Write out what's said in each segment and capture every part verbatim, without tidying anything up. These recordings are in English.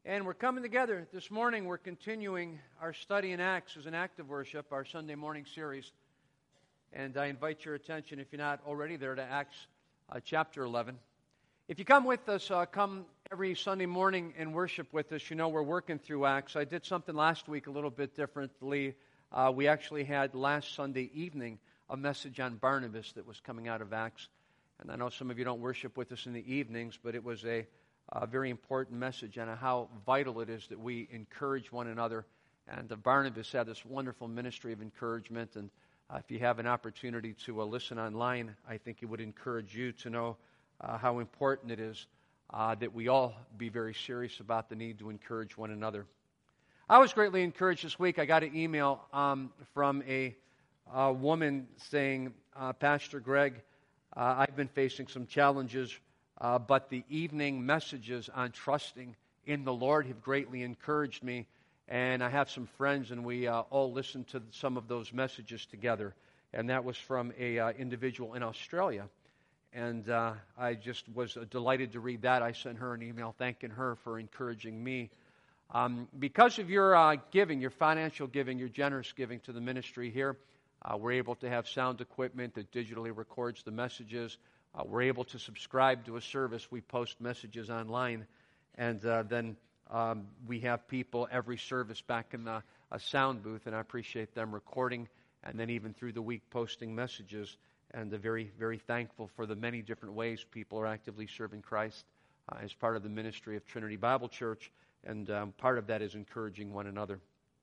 And we're coming together. This morning we're continuing our study in Acts as an act of worship, our Sunday morning series. And I invite your attention, if you're not already there, to Acts uh, chapter eleven. If you come with us, uh, come every Sunday morning and worship with us. You know we're working through Acts. I did something last week a little bit differently. Uh, we actually had last Sunday evening a message on Barnabas that was coming out of Acts. And I know some of you don't worship with us in the evenings, but it was a A very important message on how vital it is that we encourage one another. And uh, Barnabas had this wonderful ministry of encouragement. And uh, if you have an opportunity to uh, listen online, I think it would encourage you to know uh, how important it is uh, that we all be very serious about the need to encourage one another. I was greatly encouraged this week. I got an email um, from a, a woman saying, uh, Pastor Greg, uh, I've been facing some challenges. Uh, but the evening messages on trusting in the Lord have greatly encouraged me. And I have some friends, and we uh, all listened to some of those messages together. And that was from a uh, individual in Australia. And uh, I just was uh, delighted to read that. I sent her an email thanking her for encouraging me. Um, because of your uh, giving, your financial giving, your generous giving to the ministry here, uh, we're able to have sound equipment that digitally records the messages. Uh, we're able to subscribe to a service. We post messages online, and uh, then um, we have people every service back in the a sound booth, and I appreciate them recording, and then even through the week posting messages, and uh, very, very thankful for the many different ways people are actively serving Christ uh, as part of the ministry of Trinity Bible Church, and um, part of that is encouraging one another.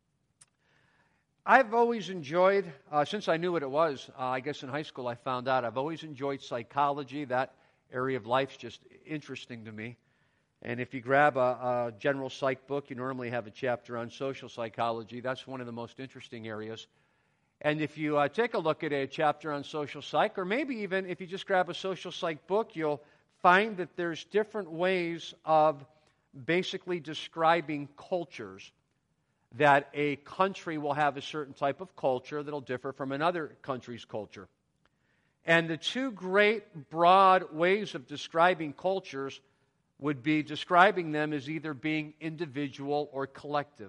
I've always enjoyed, uh, since I knew what it was, uh, I guess in high school I found out, I've always enjoyed psychology. That area of life's just interesting to me. And if you grab a, a general psych book, you normally have a chapter on social psychology. That's one of the most interesting areas. And if you uh, take a look at a chapter on social psych, or maybe even if you just grab a social psych book, you'll find that there's different ways of basically describing cultures. That a country will have a certain type of culture that'll differ from another country's culture. And the two great broad ways of describing cultures would be describing them as either being individual or collective.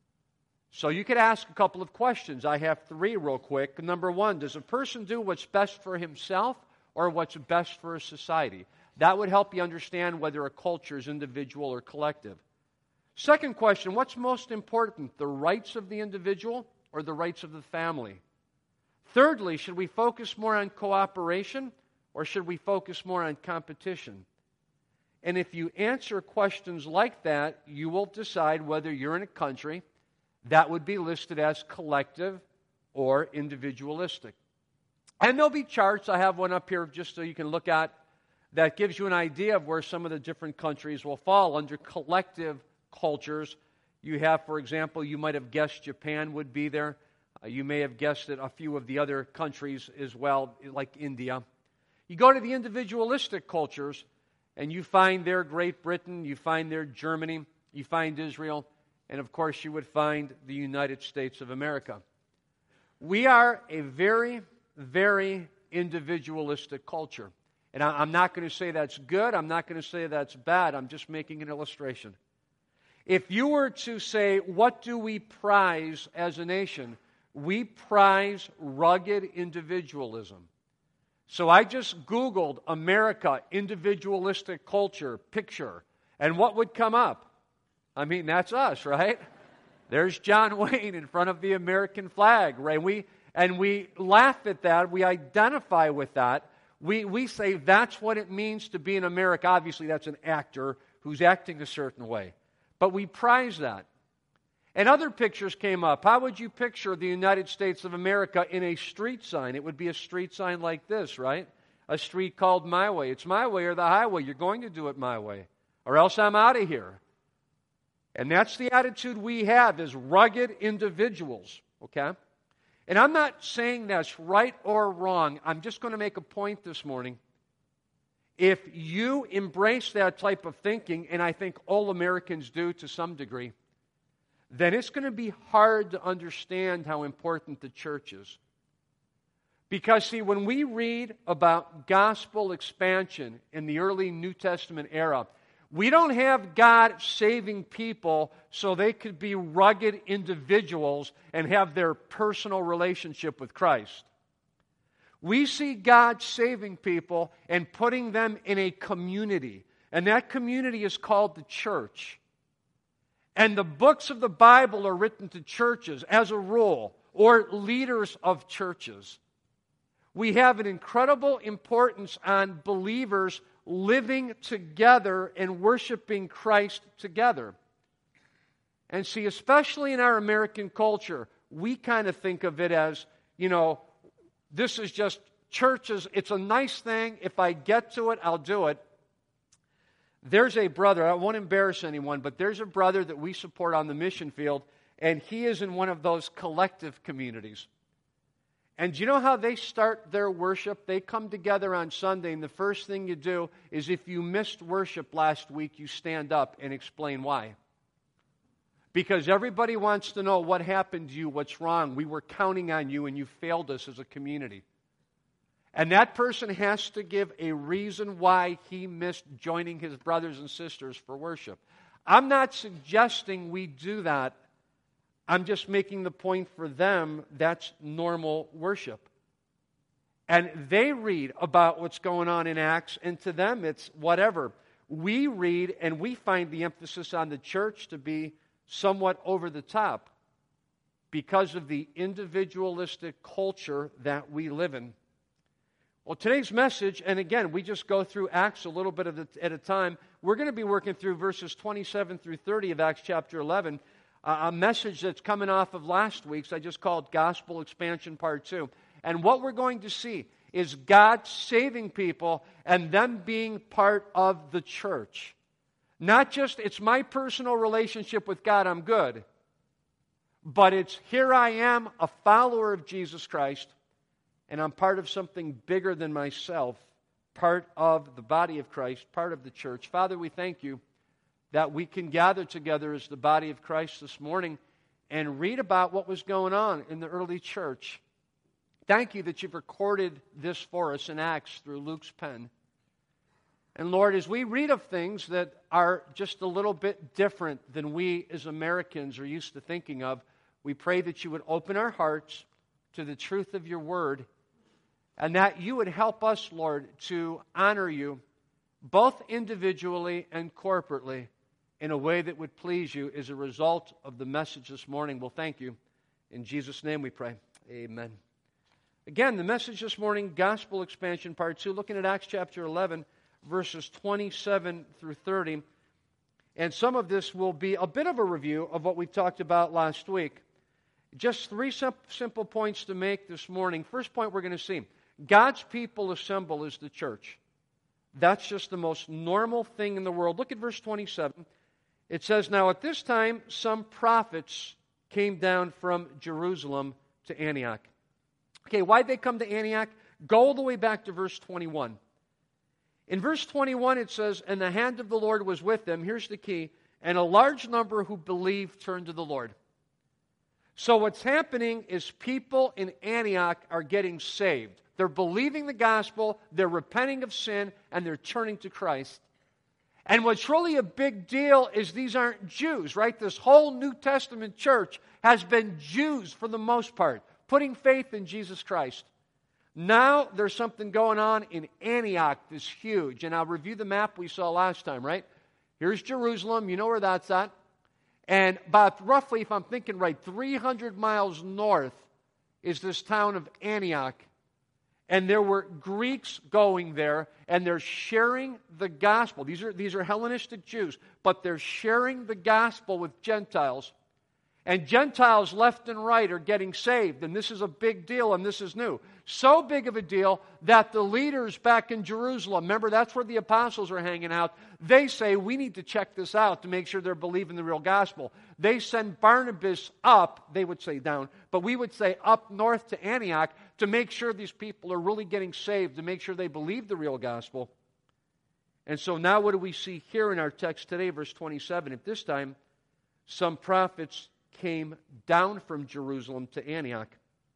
So you could ask a couple of questions. I have three real quick. Number one, does a person do what's best for himself or what's best for a society? That would help you understand whether a culture is individual or collective. Second question, what's most important, the rights of the individual or the rights of the family? Thirdly, should we focus more on cooperation or should we focus more on competition? And if you answer questions like that, you will decide whether you're in a country that would be listed as collective or individualistic. And there'll be charts, I have one up here just so you can look at, that gives you an idea of where some of the different countries will fall under collective cultures. You have, for example, you might have guessed Japan would be there. Uh, you may have guessed that a few of the other countries as well, like India. You go to the individualistic cultures, and you find there Great Britain, you find there Germany, you find Israel, and of course you would find the United States of America. We are a very, very individualistic culture. And I, I'm not going to say that's good, I'm not going to say that's bad, I'm just making an illustration. If you were to say, what do we prize as a nation? We prize rugged individualism. So I just Googled America, individualistic culture, picture, and what would come up? I mean, that's us, right? There's John Wayne in front of the American flag, right? We, and we laugh at that, we identify with that. We, we say that's what it means to be in America. Obviously, that's an actor who's acting a certain way. But we prize that. And other pictures came up. How would you picture the United States of America in a street sign? It would be a street sign like this, right? A street called My Way. It's my way or the highway. You're going to do it my way, or else I'm out of here. And that's the attitude we have as rugged individuals, okay? And I'm not saying that's right or wrong. I'm just going to make a point this morning. If you embrace that type of thinking, and I think all Americans do to some degree, then it's going to be hard to understand how important the church is. Because, see, when we read about gospel expansion in the early New Testament era, We don't have God saving people so they could be rugged individuals and have their personal relationship with Christ. We see God saving people and putting them in a community. And that community is called the church. And the books of the Bible are written to churches as a rule, or leaders of churches. We have an incredible importance on believers living together and worshiping Christ together. And see, especially in our American culture, we kind of think of it as, you know, this is just churches. It's a nice thing. If I get to it, I'll do it. There's a brother, I won't embarrass anyone, but there's a brother that we support on the mission field, and he is in one of those collective communities. And do you know how they start their worship? They come together on Sunday, and the first thing you do is if you missed worship last week, you stand up and explain why. Because everybody wants to know what happened to you, what's wrong. We were counting on you, and you failed us as a community. And that person has to give a reason why he missed joining his brothers and sisters for worship. I'm not suggesting we do that. I'm just making the point for them that's normal worship. And they read about what's going on in Acts, and to them it's whatever. We read and we find the emphasis on the church to be somewhat over the top because of the individualistic culture that we live in. Well, today's message, and again, we just go through Acts a little bit at a time. We're going to be working through verses twenty-seven through thirty of Acts chapter eleven. A message that's coming off of last week's, I just called Gospel Expansion Part two. And what we're going to see is God saving people and them being part of the church. Not just, it's my personal relationship with God, I'm good. But it's, here I am, a follower of Jesus Christ, and I'm part of something bigger than myself, part of the body of Christ, part of the church. Father, we thank you that we can gather together as the body of Christ this morning and read about what was going on in the early church. Thank you that you've recorded this for us in Acts through Luke's pen. And Lord, as we read of things that are just a little bit different than we as Americans are used to thinking of, we pray that you would open our hearts to the truth of your word, and that you would help us, Lord, to honor you both individually and corporately in a way that would please you as a result of the message this morning. Well, thank you. In Jesus' name we pray. Amen. Again, the message this morning, Gospel Expansion Part two, looking at Acts chapter eleven, verses twenty-seven through thirty. And some of this will be a bit of a review of what we talked about last week. Just three simple points to make this morning. First point we're going to see, God's people assemble as the church. That's just the most normal thing in the world. Look at verse twenty-seven. It says, now at this time some prophets came down from Jerusalem to Antioch. Okay, why'd they come to Antioch? Go all the way back to verse twenty-one. In verse twenty-one it says, and the hand of the Lord was with them. Here's the key. And a large number who believed turned to the Lord. So what's happening is people in Antioch are getting saved. They're believing the gospel, they're repenting of sin, and they're turning to Christ. And what's really a big deal is these aren't Jews, right? This whole New Testament church has been Jews for the most part, putting faith in Jesus Christ. Now there's something going on in Antioch that's huge. And I'll review the map we saw last time, right? Here's Jerusalem. You know where that's at. And about roughly, if I'm thinking right, three hundred miles north is this town of Antioch. And there were Greeks going there, and they're sharing the gospel. These are, these are Hellenistic Jews, but they're sharing the gospel with Gentiles. And Gentiles left and right are getting saved, and this is a big deal, and this is new. So big of a deal that the leaders back in Jerusalem, remember that's where the apostles are hanging out, they say, we need to check this out to make sure they're believing the real gospel. They send Barnabas up, they would say down, but we would say up north to Antioch to make sure these people are really getting saved, to make sure they believe the real gospel. And so now what do we see here in our text today, verse twenty-seven? At this time, some prophets came down from Jerusalem to Antioch.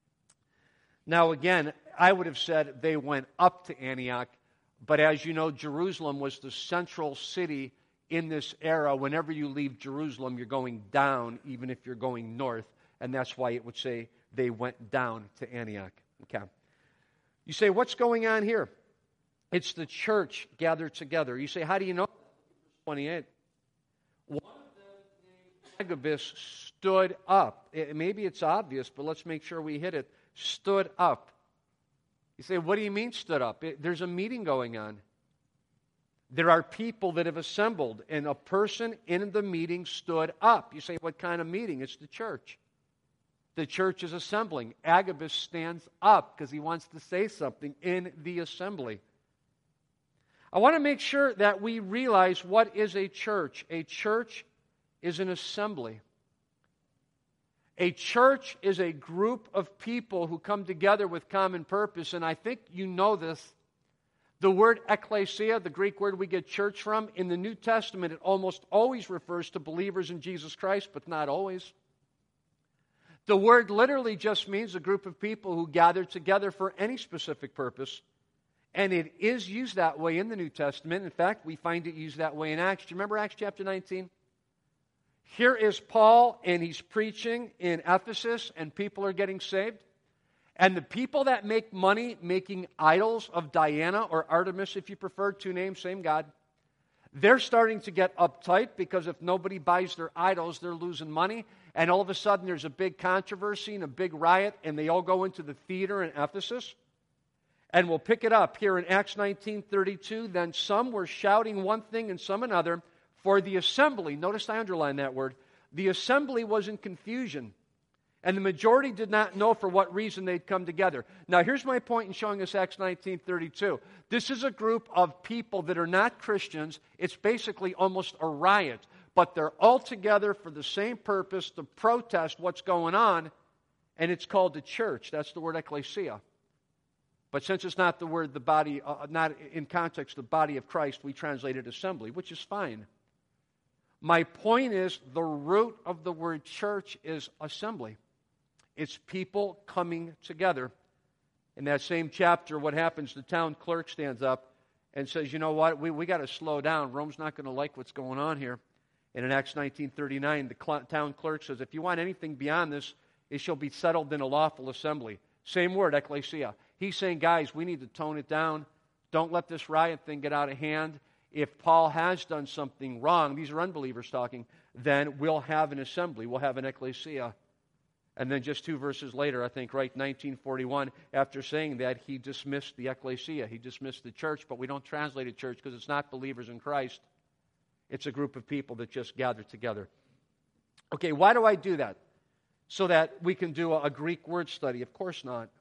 Now again, I would have said they went up to Antioch, but as you know, Jerusalem was the central city in this era, whenever you leave Jerusalem, you're going down, even if you're going north. And that's why it would say they went down to Antioch. Okay. You say, what's going on here? It's the church gathered together. You say, how do you know? twenty-eight. One of them, named Agabus, stood up. It, maybe it's obvious, but let's make sure we hit it. Stood up. You say, what do you mean stood up? It, there's a meeting going on. There are people that have assembled, and a person in the meeting stood up. You say, what kind of meeting? It's the church. The church is assembling. Agabus stands up because he wants to say something in the assembly. I want to make sure that we realize what is a church. A church is an assembly. A church is a group of people who come together with common purpose, and I think you know this. The word ekklesia, the Greek word we get church from, in the New Testament, it almost always refers to believers in Jesus Christ, but not always. The word literally just means a group of people who gather together for any specific purpose. And it is used that way in the New Testament. In fact, we find it used that way in Acts. Do you remember Acts chapter nineteen? Here is Paul, and he's preaching in Ephesus, and people are getting saved. And the people that make money making idols of Diana or Artemis, if you prefer, two names, same God, they're starting to get uptight because if nobody buys their idols, they're losing money. And all of a sudden there's a big controversy and a big riot, and they all go into the theater in Ephesus. And we'll pick it up here in Acts nineteen thirty-two. Then some were shouting one thing and some another, for the assembly, notice I underline that word, the assembly was in confusion. And the majority did not know for what reason they'd come together. Now, here's my point in showing us Acts nineteen thirty-two. This is a group of people that are not Christians. It's basically almost a riot. But they're all together for the same purpose, to protest what's going on. And it's called the church. That's the word ekklesia. But since it's not the word, the body, uh, not in context, the body of Christ, we translate it assembly, which is fine. My point is, the root of the word church is assembly. It's people coming together. In that same chapter, what happens, the town clerk stands up and says, you know what, we, we got to slow down. Rome's not going to like what's going on here. And in Acts nineteen thirty-nine, the cl- town clerk says, if you want anything beyond this, it shall be settled in a lawful assembly. Same word, ekklesia. He's saying, guys, we need to tone it down. Don't let this riot thing get out of hand. If Paul has done something wrong, these are unbelievers talking, then we'll have an assembly. We'll have an ekklesia. And then just two verses later, I think, right, nineteen forty-one, after saying that, he dismissed the ekklesia. He dismissed the church, but we don't translate it church because it's not believers in Christ. It's a group of people that just gather together. Okay, why do I do that? So that we can do a, a Greek word study? Of course not.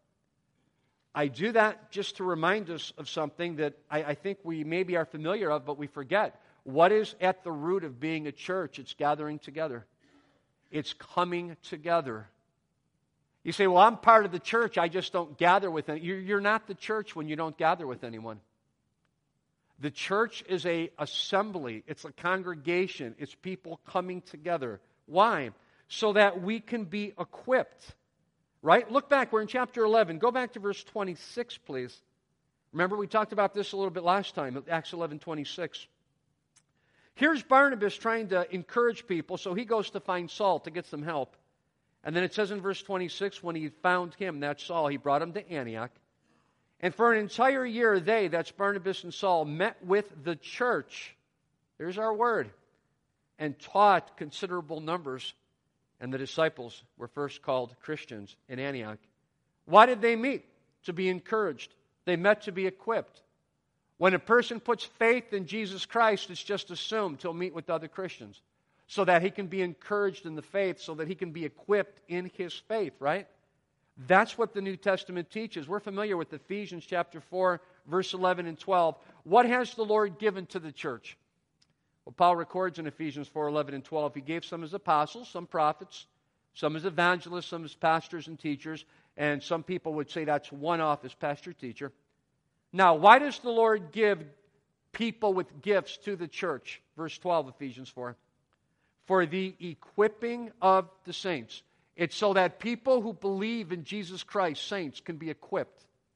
I do that just to remind us of something that I, I think we maybe are familiar of, but we forget. What is at the root of being a church? It's gathering together. It's coming together. You say, well, I'm part of the church. I just don't gather with anyone. You're, you're not the church when you don't gather with anyone. The church is a assembly. It's a congregation. It's people coming together. Why? So that we can be equipped. Right? Look back. We're in chapter eleven. Go back to verse twenty-six, please. Remember, we talked about this a little bit last time, Acts eleven twenty-six. Here's Barnabas trying to encourage people, so he goes to find Saul to get some help. And then it says in verse twenty-six, when he found him, that's Saul, he brought him to Antioch. And for an entire year, they, that's Barnabas and Saul, met with the church. There's our word. And taught considerable numbers. And the disciples were first called Christians in Antioch. Why did they meet? To be encouraged. They met to be equipped. When a person puts faith in Jesus Christ, it's just assumed he'll meet with other Christians so that he can be encouraged in the faith, so that he can be equipped in his faith, right? That's what the New Testament teaches. We're familiar with Ephesians chapter four, verse eleven and twelve. What has the Lord given to the church? Well, Paul records in Ephesians four, eleven and twelve, he gave some as apostles, some prophets, some as evangelists, some as pastors and teachers, and some people would say that's one off as pastor teacher. Now, why does the Lord give people with gifts to the church? Verse twelve, Ephesians four. For the equipping of the saints. It's so that people who believe in Jesus Christ, saints, can be equipped.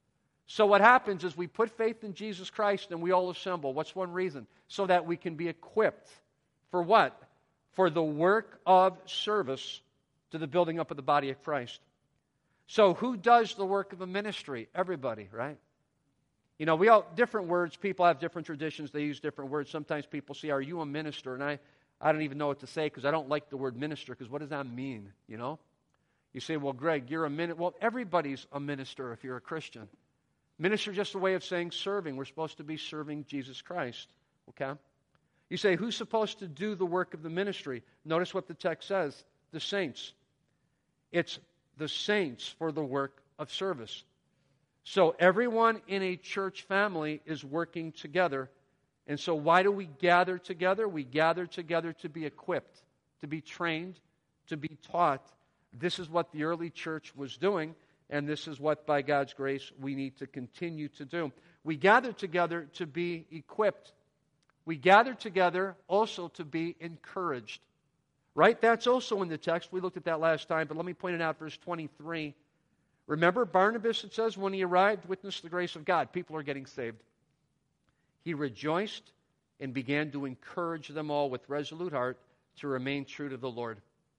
So what happens is we put faith in Jesus Christ and we all assemble. What's one reason? So that we can be equipped. For what? For the work of service to the building up of the body of Christ. So who does the work of the ministry? Everybody, right? You know, we all, different words, people have different traditions, they use different words. Sometimes people say, are you a minister? And I, I don't even know what to say because I don't like the word minister, because what does that mean, you know? You say, well, Greg, you're a minister. Well, everybody's a minister if you're a Christian. Minister is just a way of saying serving. We're supposed to be serving Jesus Christ, okay? You say, who's supposed to do the work of the ministry? Notice what the text says, the saints. It's the saints for the work of service. So everyone in a church family is working together. And so why do we gather together? We gather together to be equipped, to be trained, to be taught. This is what the early church was doing, and this is what, by God's grace, we need to continue to do. We gather together to be equipped. We gather together also to be encouraged. Right? That's also in the text. We looked at that last time, but let me point it out, verse twenty-three. Remember, Barnabas, it says, when he arrived, witnessed the grace of God. People are getting saved. He rejoiced and began to encourage them all with resolute heart to remain true to the Lord.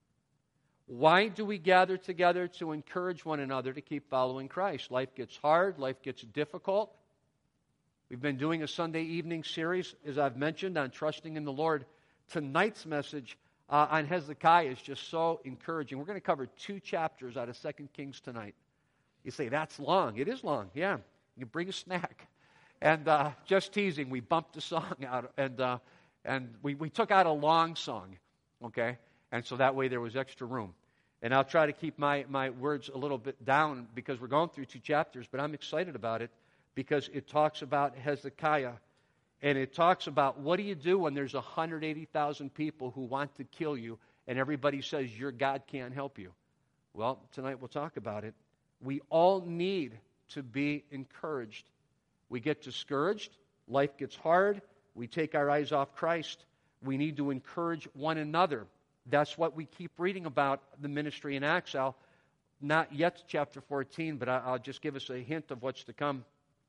Why do we gather together? To encourage one another to keep following Christ. Life gets hard. Life gets difficult. We've been doing a Sunday evening series, as I've mentioned, on trusting in the Lord. Tonight's message uh, on Hezekiah is just so encouraging. We're going to cover two chapters out of Second Kings tonight. You say, that's long. It is long, yeah. You can bring a snack. And uh, just teasing, we bumped a song out, and uh, and we, we took out a long song, okay? And so that way there was extra room. And I'll try to keep my, my words a little bit down because we're going through two chapters, but I'm excited about it because it talks about Hezekiah. And it talks about what do you do when there's one hundred eighty thousand people who want to kill you and everybody says your God can't help you. Well, tonight we'll talk about it. We all need to be encouraged. We get discouraged. Life gets hard. We take our eyes off Christ. We need to encourage one another. That's what we keep reading about the ministry in Acts. I'll not yet chapter fourteen, but I'll just give us a hint of what's to come.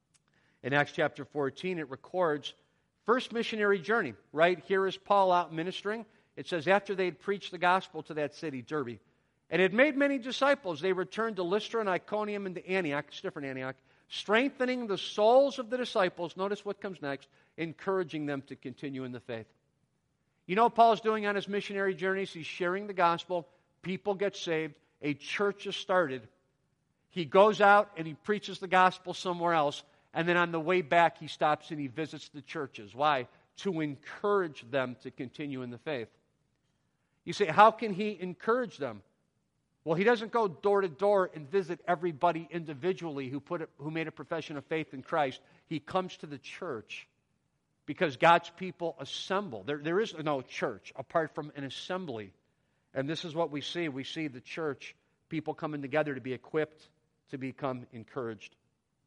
In Acts chapter fourteen, it records first missionary journey. Right here is Paul out ministering. It says after they had preached the gospel to that city, Derbe, and had made many disciples, they returned to Lystra and Iconium and to Antioch, it's different Antioch, strengthening the souls of the disciples. Notice what comes next, encouraging them to continue in the faith. You know what Paul's doing on his missionary journeys? He's sharing the gospel. People get saved. A church is started. He goes out and he preaches the gospel somewhere else. And then on the way back, he stops and he visits the churches. Why? To encourage them to continue in the faith. You say, how can he encourage them? Well, he doesn't go door to door and visit everybody individually who put a, who made a profession of faith in Christ. He comes to the church because God's people assemble. There, there is no church apart from an assembly. And this is what we see. We see the church, people coming together to be equipped, to become encouraged.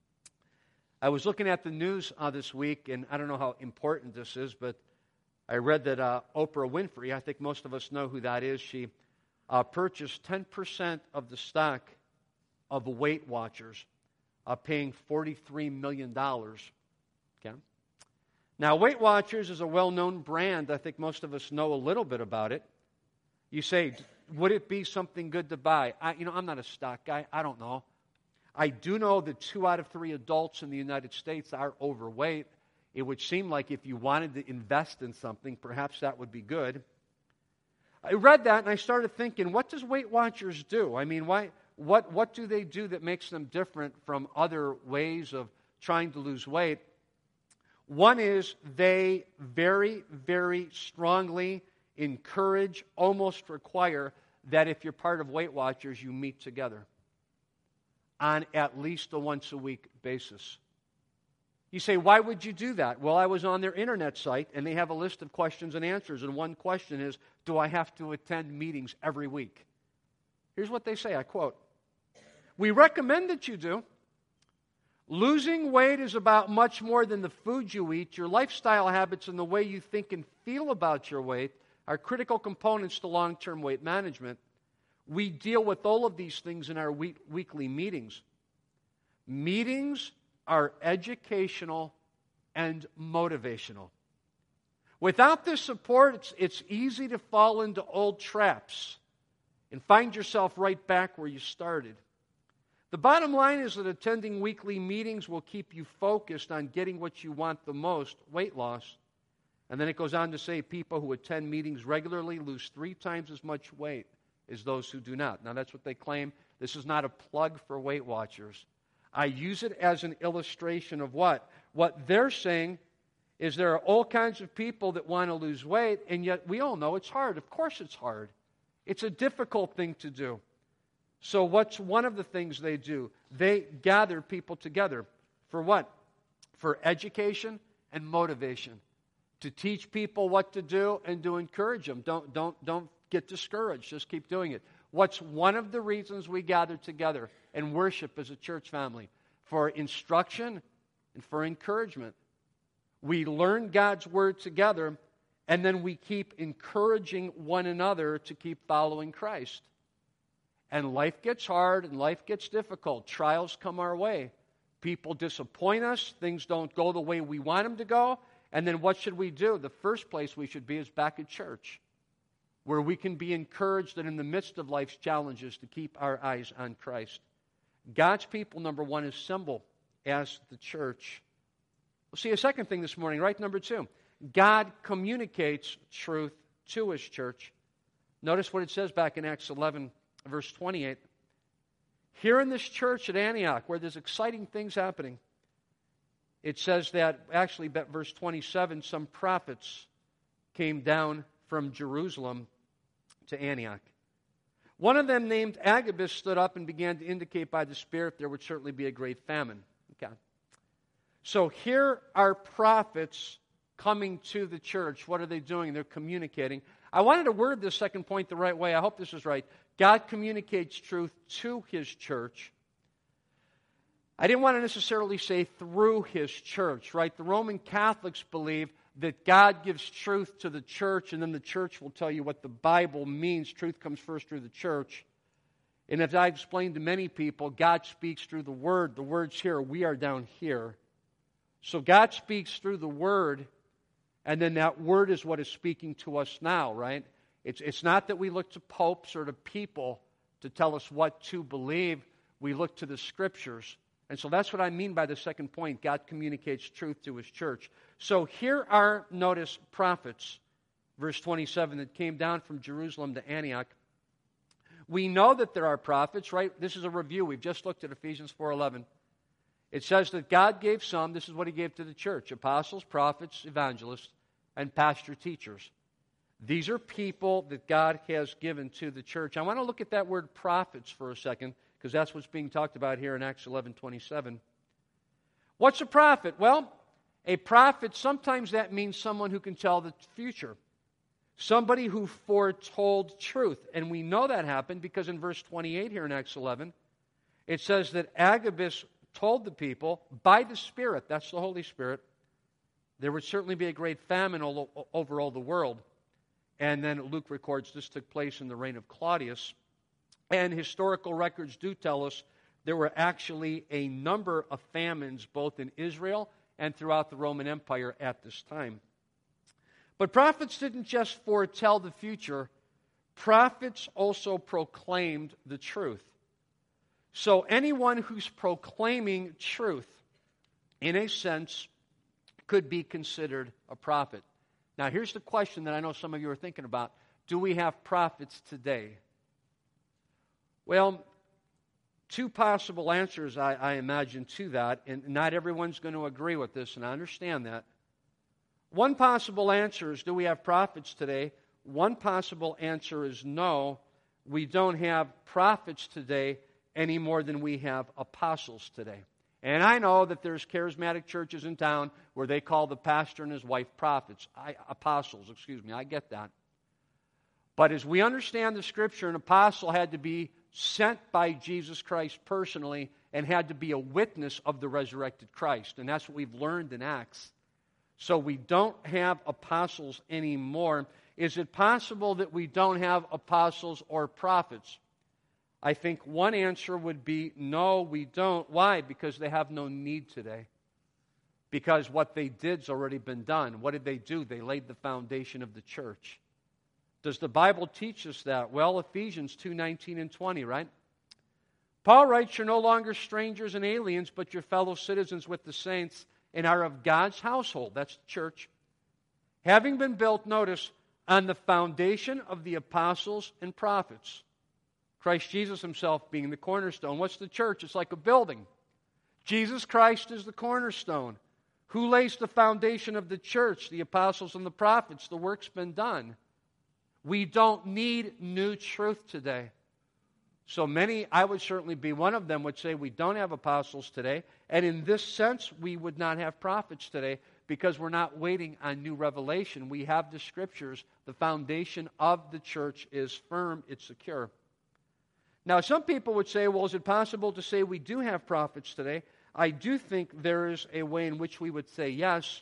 I was looking at the news uh, this week, and I don't know how important this is, but I read that uh, Oprah Winfrey, I think most of us know who that is, she uh, purchased ten percent of the stock of Weight Watchers, uh, paying forty-three million dollars. Okay? Now, Weight Watchers is a well-known brand. I think most of us know a little bit about it. You say, would it be something good to buy? I, you know, I'm not a stock guy. I don't know. I do know that two out of three adults in the United States are overweight. It would seem like if you wanted to invest in something, perhaps that would be good. I read that and I started thinking, what does Weight Watchers do? I mean, why? What, what do they do that makes them different from other ways of trying to lose weight? One is they very, very strongly encourage, almost require, that if you're part of Weight Watchers, you meet together on at least a once-a-week basis. You say, why would you do that? Well, I was on their internet site, and they have a list of questions and answers, and one question is, do I have to attend meetings every week? Here's what they say, I quote, "We recommend that you do. Losing weight is about much more than the food you eat. Your lifestyle habits and the way you think and feel about your weight are critical components to long-term weight management. We deal with all of these things in our week- weekly meetings. Meetings are educational and motivational. Without this support, it's, it's easy to fall into old traps and find yourself right back where you started. The bottom line is that attending weekly meetings will keep you focused on getting what you want the most, weight loss. And then it goes on to say people who attend meetings regularly lose three times as much weight as those who do not. Now, that's what they claim. This is not a plug for Weight Watchers. I use it as an illustration of what? What they're saying is there are all kinds of people that want to lose weight, and yet we all know it's hard. Of course it's hard. It's a difficult thing to do. So what's one of the things they do? They gather people together. For what? For education and motivation. To teach people what to do and to encourage them. Don't, don't, don't get discouraged. Just keep doing it. What's one of the reasons we gather together and worship as a church family? For instruction and for encouragement. We learn God's Word together, and then we keep encouraging one another to keep following Christ. And life gets hard and life gets difficult. Trials come our way. People disappoint us. Things don't go the way we want them to go. And then what should we do? The first place we should be is back at church, where we can be encouraged and in the midst of life's challenges to keep our eyes on Christ. God's people, number one, is symbol as the church. We'll see a second thing this morning, right? Number two. God communicates truth to His church. Notice what it says back in Acts eleven, verse twenty-eight. Here in this church at Antioch, where there's exciting things happening, it says that, actually, verse twenty-seven, some prophets came down from Jerusalem to Antioch. One of them, named Agabus, stood up and began to indicate by the Spirit there would certainly be a great famine. Okay. So here are prophets coming to the church. What are they doing? They're communicating. I wanted to word this second point the right way. I hope this is right. God communicates truth to His church. I didn't want to necessarily say through His church, right? The Roman Catholics believe that God gives truth to the church, and then the church will tell you what the Bible means. Truth comes first through the church. And as I've explained to many people, God speaks through the Word. The Word's here. We are down here. So God speaks through the Word, and then that Word is what is speaking to us now, right? It's, it's not that we look to popes or to people to tell us what to believe. We look to the Scriptures. And so that's what I mean by the second point. God communicates truth to His church. So here are, notice, prophets, verse twenty-seven, that came down from Jerusalem to Antioch. We know that there are prophets, right? This is a review. We've just looked at Ephesians four eleven. It says that God gave some, this is what He gave to the church, apostles, prophets, evangelists, and pastor teachers. These are people that God has given to the church. I want to look at that word prophets for a second, because that's what's being talked about here in Acts eleven twenty-seven. What's a prophet? Well, a prophet, sometimes that means someone who can tell the future. Somebody who foretold truth. And we know that happened because in verse twenty-eight here in Acts eleven, it says that Agabus told the people by the Spirit, that's the Holy Spirit, there would certainly be a great famine all, over all the world. And then Luke records this took place in the reign of Claudius. And historical records do tell us there were actually a number of famines both in Israel and throughout the Roman Empire at this time. But prophets didn't just foretell the future. Prophets also proclaimed the truth. So anyone who's proclaiming truth, in a sense, could be considered a prophet. Now, here's the question that I know some of you are thinking about. Do we have prophets today? Well, two possible answers, I, I imagine, to that, and not everyone's going to agree with this, and I understand that. One possible answer is, do we have prophets today? One possible answer is no, we don't have prophets today any more than we have apostles today. And I know that there's charismatic churches in town where they call the pastor and his wife prophets, I, apostles, excuse me, I get that. But as we understand the Scripture, an apostle had to be sent by Jesus Christ personally and had to be a witness of the resurrected Christ. And that's what we've learned in Acts. So we don't have apostles anymore. Is it possible that we don't have apostles or prophets? I think one answer would be, no, we don't. Why? Because they have no need today. Because what they did's already been done. What did they do? They laid the foundation of the church. Does the Bible teach us that? Well, Ephesians two nineteen and twenty, right? Paul writes, you're no longer strangers and aliens, but you're fellow citizens with the saints and are of God's household. That's the church. Having been built, notice, on the foundation of the apostles and prophets. Christ Jesus himself being the cornerstone. What's the church? It's like a building. Jesus Christ is the cornerstone. Who lays the foundation of the church? The apostles and the prophets. The work's been done. We don't need new truth today. So many, I would certainly be one of them, would say we don't have apostles today. And in this sense, we would not have prophets today because we're not waiting on new revelation. We have the Scriptures. The foundation of the church is firm. It's secure. Now, some people would say, well, is it possible to say we do have prophets today? I do think there is a way in which we would say yes,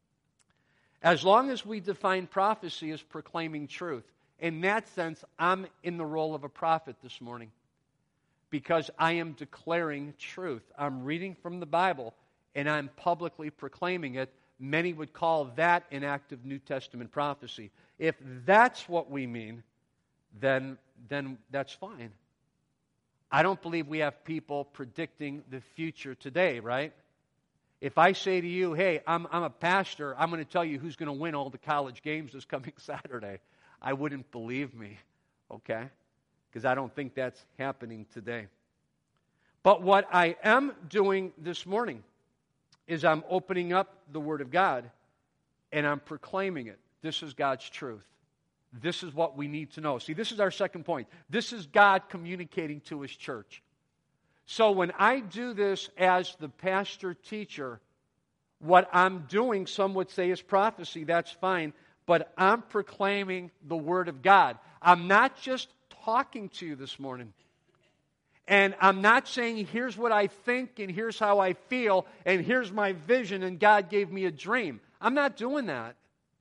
as long as we define prophecy as proclaiming truth. In that sense, I'm in the role of a prophet this morning because I am declaring truth. I'm reading from the Bible, and I'm publicly proclaiming it. Many would call that an act of New Testament prophecy. If that's what we mean, then, then that's fine. I don't believe we have people predicting the future today, right? If I say to you, hey, I'm, I'm a pastor, I'm going to tell you who's going to win all the college games this coming Saturday, I wouldn't believe me, okay? Because I don't think that's happening today. But what I am doing this morning is I'm opening up the Word of God and I'm proclaiming it. This is God's truth. This is what we need to know. See, this is our second point. This is God communicating to His church. So when I do this as the pastor-teacher, what I'm doing, some would say, is prophecy. That's fine. But I'm proclaiming the Word of God. I'm not just talking to you this morning. And I'm not saying, here's what I think, and here's how I feel, and here's my vision, and God gave me a dream. I'm not doing that.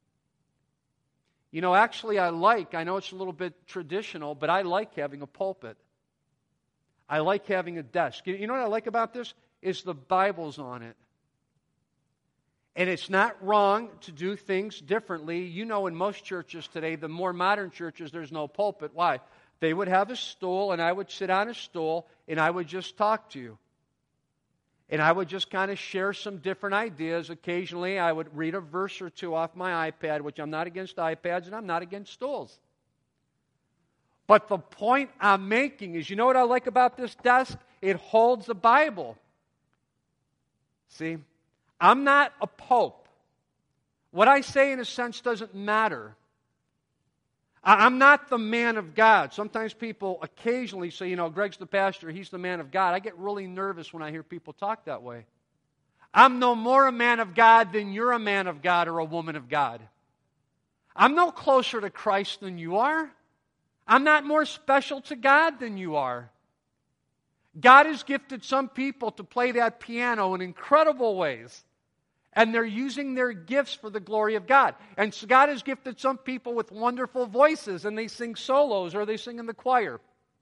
You know, actually I like, I know it's a little bit traditional, but I like having a pulpit. I like having a desk. You know what I like about this? Is the Bible's on it. And it's not wrong to do things differently. You know, in most churches today, the more modern churches, there's no pulpit. Why? They would have a stool, and I would sit on a stool, and I would just talk to you. And I would just kind of share some different ideas. Occasionally, I would read a verse or two off my iPad, which I'm not against iPads, and I'm not against stools. But the point I'm making is, you know what I like about this desk? It holds the Bible. See? I'm not a pope. What I say, in a sense, doesn't matter. I'm not the man of God. Sometimes people occasionally say, you know, Greg's the pastor, he's the man of God. I get really nervous when I hear people talk that way. I'm no more a man of God than you're a man of God or a woman of God. I'm no closer to Christ than you are. I'm not more special to God than you are. God has gifted some people to play that piano in incredible ways. And they're using their gifts for the glory of God. And so God has gifted some people with wonderful voices, and they sing solos or they sing in the choir.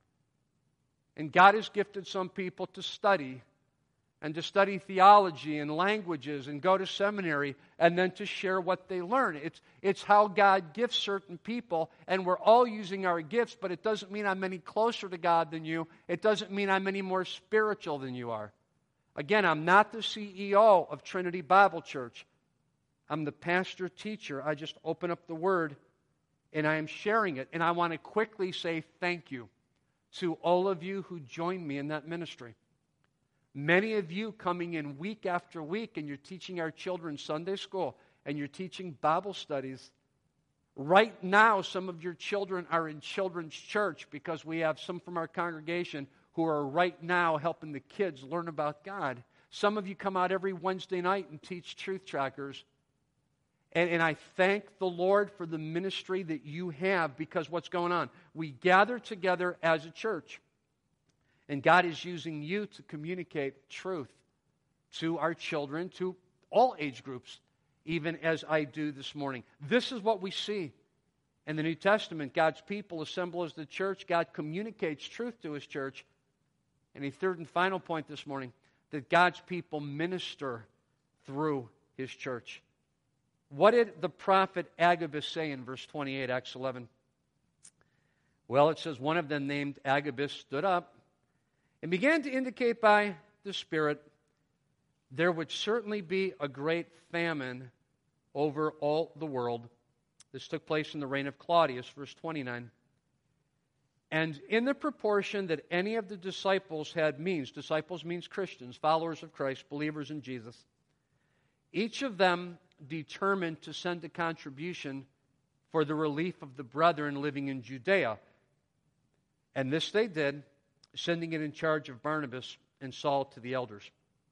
And God has gifted some people to study, and to study theology and languages and go to seminary, and then to share what they learn. It's, it's how God gifts certain people, and we're all using our gifts, but it doesn't mean I'm any closer to God than you. It doesn't mean I'm any more spiritual than you are. Again, I'm not the C E O of Trinity Bible Church. I'm the pastor-teacher. I just open up the Word, and I am sharing it. And I want to quickly say thank you to all of you who joined me in that ministry. Many of you coming in week after week, and you're teaching our children Sunday school, and you're teaching Bible studies. Right now, some of your children are in children's church because we have some from our congregation who are right now helping the kids learn about God. Some of you come out every Wednesday night and teach Truth Trackers. And, and I thank the Lord for the ministry that you have, because what's going on? We gather together as a church. And God is using you to communicate truth to our children, to all age groups, even as I do this morning. This is what we see. In the New Testament, God's people assemble as the church. God communicates truth to His church. And a third and final point this morning, that God's people minister through His church. What did the prophet Agabus say in verse twenty-eight, Acts eleven? Well, it says, one of them named Agabus stood up and began to indicate by the Spirit there would certainly be a great famine over all the world. This took place in the reign of Claudius, verse twenty-nine. And in the proportion that any of the disciples had means, disciples means Christians, followers of Christ, believers in Jesus, each of them determined to send a contribution for the relief of the brethren living in Judea. And this they did, sending it in charge of Barnabas and Saul to the elders.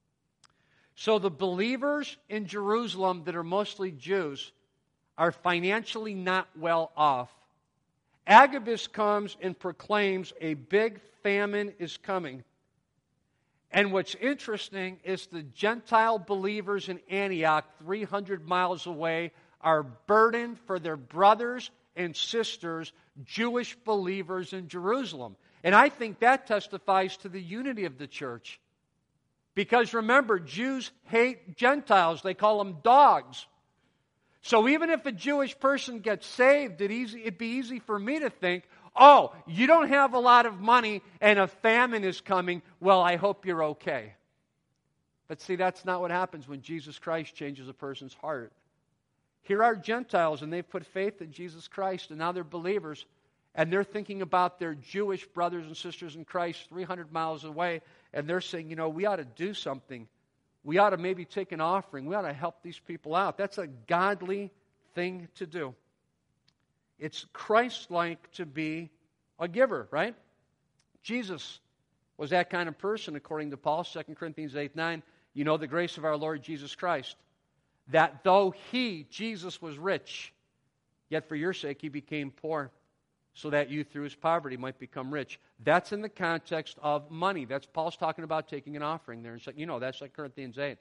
So the believers in Jerusalem that are mostly Jews are financially not well off. Agabus comes and proclaims a big famine is coming. And what's interesting is the Gentile believers in Antioch, three hundred miles away, are burdened for their brothers and sisters, Jewish believers in Jerusalem. And I think that testifies to the unity of the church. Because remember, Jews hate Gentiles. They call them dogs. So even if a Jewish person gets saved, it'd, easy, it'd be easy for me to think, oh, you don't have a lot of money and a famine is coming. Well, I hope you're okay. But see, that's not what happens when Jesus Christ changes a person's heart. Here are Gentiles, and they've put faith in Jesus Christ, and now they're believers, and they're thinking about their Jewish brothers and sisters in Christ three hundred miles away, and they're saying, you know, we ought to do something. We ought to maybe take an offering. We ought to help these people out. That's a godly thing to do. It's Christ-like to be a giver, right? Jesus was that kind of person, according to Paul, Second Corinthians eight nine. You know the grace of our Lord Jesus Christ, that though He, Jesus, was rich, yet for your sake He became poor, so that you through His poverty might become rich. That's in the context of money. That's Paul's talking about taking an offering there. You know, that's like Corinthians eight.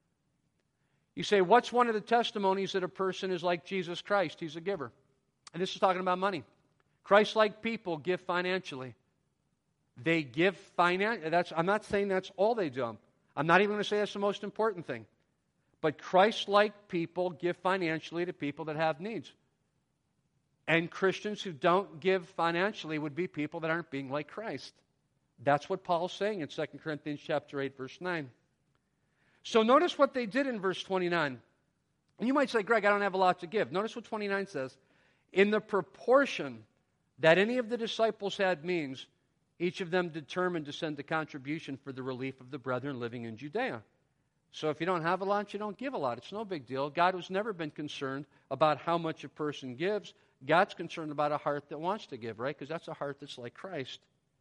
You say, what's one of the testimonies that a person is like Jesus Christ? He's a giver. And this is talking about money. Christ-like people give financially. They give finance. That's, I'm not saying that's all they do. I'm not even going to say that's the most important thing. But Christ-like people give financially to people that have needs. And Christians who don't give financially would be people that aren't being like Christ. That's what Paul's saying in Second Corinthians chapter eight, verse nine. So notice what they did in verse twenty-nine. And you might say, Greg, I don't have a lot to give. Notice what twenty-nine says. In the proportion that any of the disciples had means, each of them determined to send a contribution for the relief of the brethren living in Judea. So if you don't have a lot, you don't give a lot. It's no big deal. God has never been concerned about how much a person gives. God's concerned about a heart that wants to give, right? Because that's a heart that's like Christ.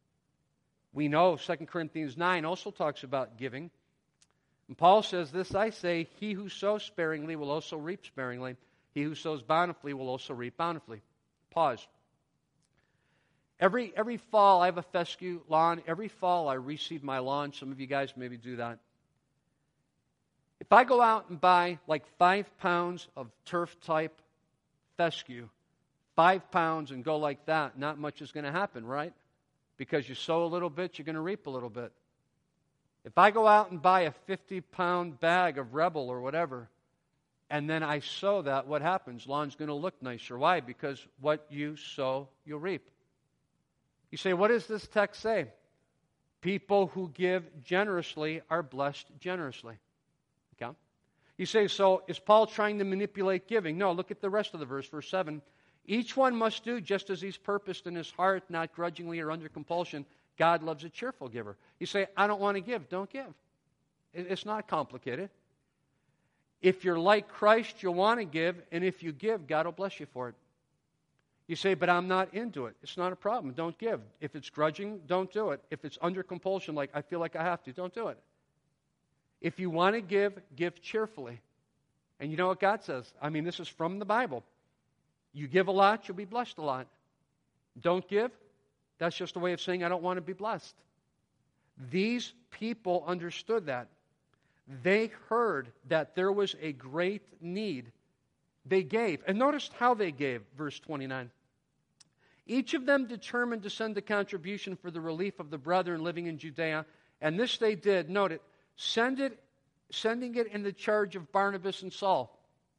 We know Second Corinthians nine also talks about giving. And Paul says, this I say, he who sows sparingly will also reap sparingly. He who sows bountifully will also reap bountifully. Pause. Every, every fall, I have a fescue lawn. Every fall, I reseed my lawn. Some of you guys maybe do that. If I go out and buy like five pounds of turf-type fescue, five pounds and go like that, not much is going to happen, right? Because you sow a little bit, you're going to reap a little bit. If I go out and buy a fifty-pound bag of Rebel or whatever, and then I sow that, what happens? Lawn's going to look nicer. Why? Because what you sow, you'll reap. You say, what does this text say? People who give generously are blessed generously. Okay? You say, so is Paul trying to manipulate giving? No, look at the rest of the verse, verse seven. Each one must do just as he's purposed in his heart, not grudgingly or under compulsion. God loves a cheerful giver. You say, I don't want to give. Don't give. It's not complicated. If you're like Christ, you'll want to give, and if you give, God will bless you for it. You say, but I'm not into it. It's not a problem. Don't give. If it's grudging, don't do it. If it's under compulsion, like I feel like I have to, don't do it. If you want to give, give cheerfully. And you know what God says? I mean, this is from the Bible. You give a lot, you'll be blessed a lot. Don't give, that's just a way of saying I don't want to be blessed. These people understood that. They heard that there was a great need. They gave. And notice how they gave, verse twenty-nine. Each of them determined to send a contribution for the relief of the brethren living in Judea, and this they did. Note it, send it, sending it in the charge of Barnabas and Saul.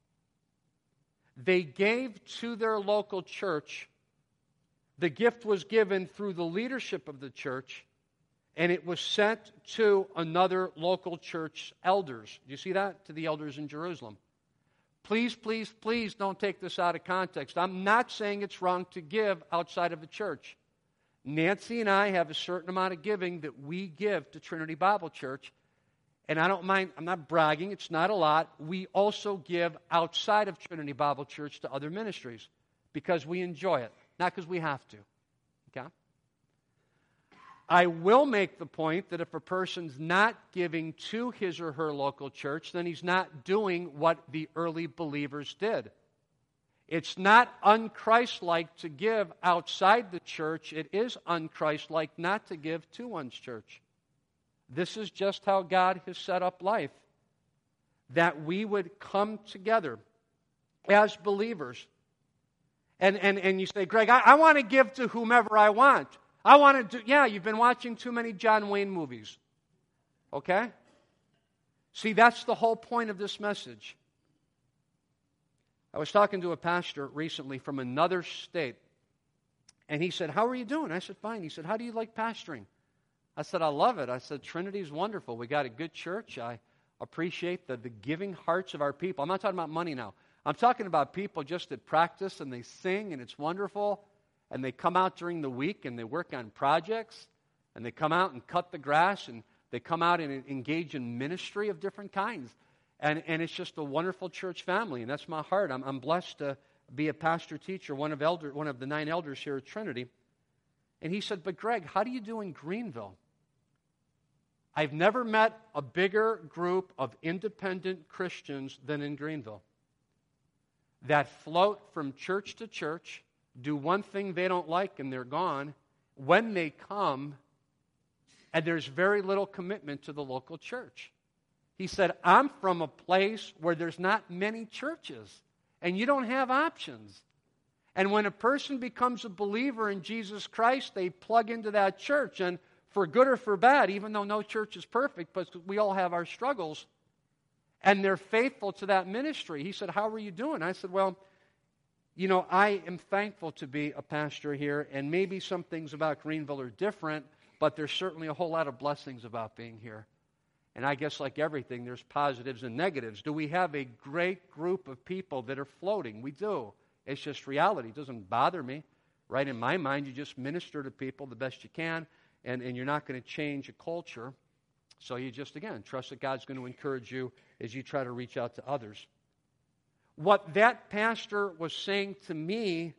They gave to their local church. The gift was given through the leadership of the church, and it was sent to another local church elders. Do you see that? To the elders in Jerusalem. Please, please, please don't take this out of context. I'm not saying it's wrong to give outside of the church. Nancy and I have a certain amount of giving that we give to Trinity Bible Church. And I don't mind, I'm not bragging, it's not a lot. We also give outside of Trinity Bible Church to other ministries because we enjoy it, not because we have to. Okay? I will make the point that if a person's not giving to his or her local church, then he's not doing what the early believers did. It's not un-Christ-like to give outside the church. It is un-Christ-like not to give to one's church. This is just how God has set up life, that we would come together as believers. And, and, and you say, Greg, I, I want to give to whomever I want. I want to do, yeah, you've been watching too many John Wayne movies. Okay? See, that's the whole point of this message. I was talking to a pastor recently from another state, and he said, how are you doing? I said, fine. He said, how do you like pastoring? I said, I love it. I said, Trinity's wonderful. We got a good church. I appreciate the, the giving hearts of our people. I'm not talking about money now. I'm talking about people just that practice and they sing, and it's wonderful. And they come out during the week and they work on projects, and they come out and cut the grass, and they come out and engage in ministry of different kinds. And, and it's just a wonderful church family, and that's my heart. I'm, I'm blessed to be a pastor teacher, one of elder, one of the nine elders here at Trinity. And he said, but Greg, how do you do in Greenville? I've never met a bigger group of independent Christians than in Greenville that float from church to church, do one thing they don't like, and they're gone. When they come, and there's very little commitment to the local church. He said, I'm from a place where there's not many churches, and you don't have options. And when a person becomes a believer in Jesus Christ, they plug into that church, and for good or for bad, even though no church is perfect, but we all have our struggles, and they're faithful to that ministry. He said, how are you doing? I said, well, you know, I am thankful to be a pastor here, and maybe some things about Greenville are different, but there's certainly a whole lot of blessings about being here. And I guess like everything, there's positives and negatives. Do we have a great group of people that are floating? We do. It's just reality. It doesn't bother me. Right in my mind, you just minister to people the best you can, and, and you're not going to change a culture. So you just, again, trust that God's going to encourage you as you try to reach out to others. What that pastor was saying to me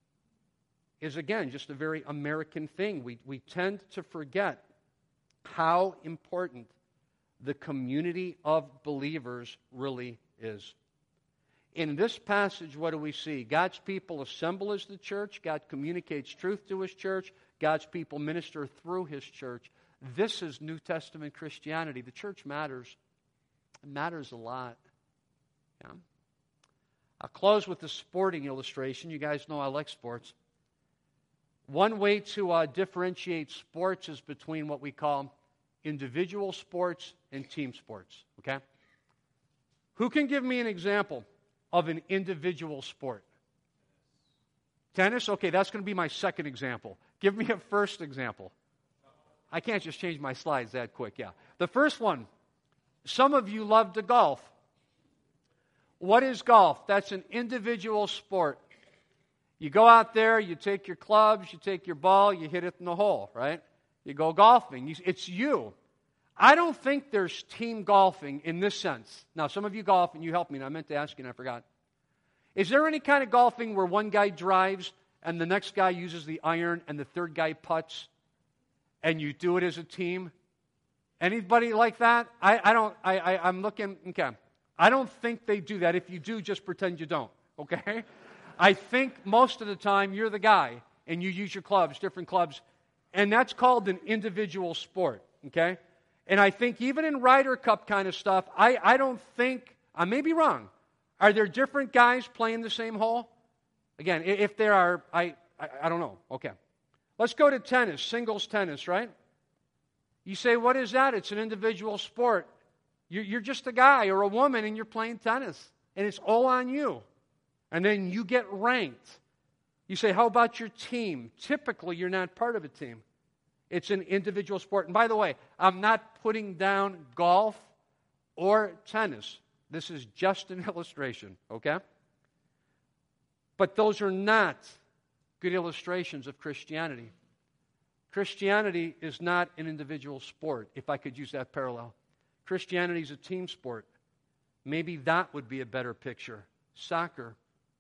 is, again, just a very American thing. We, we tend to forget how important the community of believers really is. In this passage, what do we see? God's people assemble as the church. God communicates truth to His church. God's people minister through His church. This is New Testament Christianity. The church matters. It matters a lot. Yeah. I'll close with a sporting illustration. You guys know I like sports. One way to uh, differentiate sports is between what we call individual sports and team sports. Okay? Who can give me an example of an individual sport? Tennis? Okay, that's going to be my second example. Give me a first example. I can't just change my slides that quick, yeah. The first one, some of you love to golf. What is golf? That's an individual sport. You go out there, you take your clubs, you take your ball, you hit it in the hole, right? You go golfing. It's you. I don't think there's team golfing in this sense. Now, some of you golf, and you helped me, and I meant to ask you, and I forgot. Is there any kind of golfing where one guy drives, and the next guy uses the iron, and the third guy putts, and you do it as a team? Anybody like that? I, I don't, I, I, I'm looking, okay. I don't think they do that. If you do, just pretend you don't, okay? I think most of the time you're the guy, and you use your clubs, different clubs, and that's called an individual sport, okay? And I think even in Ryder Cup kind of stuff, I, I don't think, I may be wrong. Are there different guys playing the same hole? Again, if there are, I I, I don't know. Okay. Let's go to tennis, singles tennis, right? You say, what is that? It's an individual sport. You're, you're just a guy or a woman and you're playing tennis. And it's all on you. And then you get ranked. You say, how about your team? Typically, you're not part of a team. It's an individual sport. And by the way, I'm not putting down golf or tennis. This is just an illustration, okay? But those are not good illustrations of Christianity. Christianity is not an individual sport, if I could use that parallel. Christianity is a team sport. Maybe that would be a better picture. Soccer.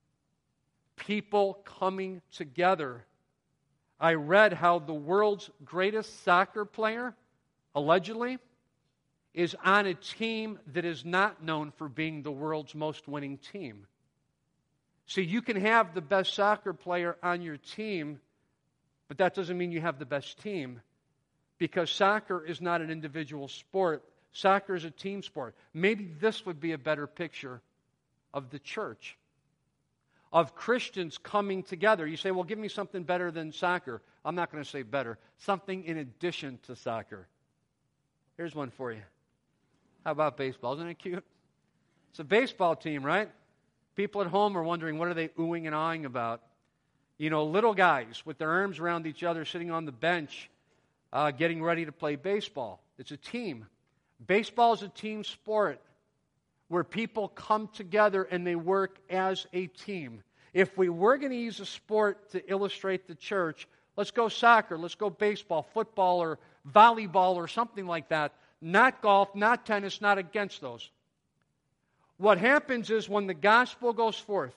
People coming together. I read how the world's greatest soccer player, allegedly, is on a team that is not known for being the world's most winning team. See, you can have the best soccer player on your team, but that doesn't mean you have the best team, because soccer is not an individual sport. Soccer is a team sport. Maybe this would be a better picture of the church, of Christians coming together. You say, well, give me something better than soccer. I'm not going to say better. Something in addition to soccer. Here's one for you. How about baseball? Isn't it cute? It's a baseball team, right? People at home are wondering, what are they oohing and awing about? You know, little guys with their arms around each other sitting on the bench uh, getting ready to play baseball. It's a team. Baseball is a team sport where people come together and they work as a team. If we were going to use a sport to illustrate the church, let's go soccer, let's go baseball, football, or volleyball, or something like that. Not golf, not tennis, not against those. What happens is when the gospel goes forth,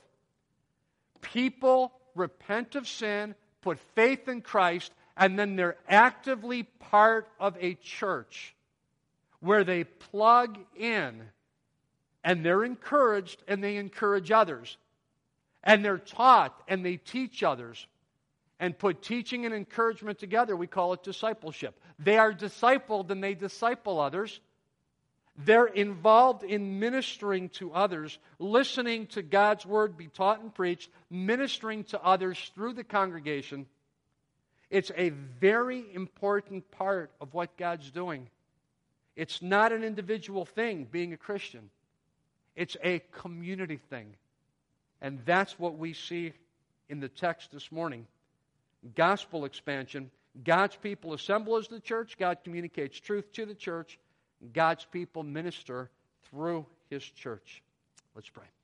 people repent of sin, put faith in Christ, and then they're actively part of a church where they plug in and they're encouraged and they encourage others. And they're taught and they teach others. And put teaching and encouragement together, we call it discipleship. They are discipled and they disciple others. They're involved in ministering to others, listening to God's word be taught and preached, ministering to others through the congregation. It's a very important part of what God's doing. It's not an individual thing, being a Christian. It's a community thing. And that's what we see in the text this morning. Gospel expansion. God's people assemble as the church. God communicates truth to the church. God's people minister through His church. Let's pray.